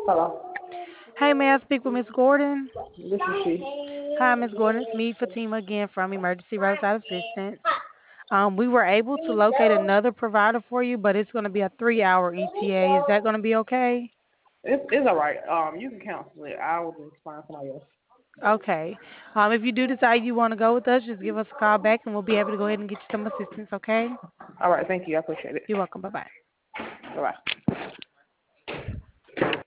Hello. Hey, may I speak with Miss Gordon? This is she. Hi, Miss Gordon. It's me, Fatima, again from Emergency Roadside Assistance. We were able to locate another provider for you, but it's going to be a 3-hour ETA. Is that going to be okay? It's all right. You can cancel it. I will just find somebody else. Okay. If you do decide you want to go with us, just give us a call back and we'll be able to go ahead and get you some assistance, okay? All right. Thank you. I appreciate it. You're welcome. Bye-bye. Bye bye.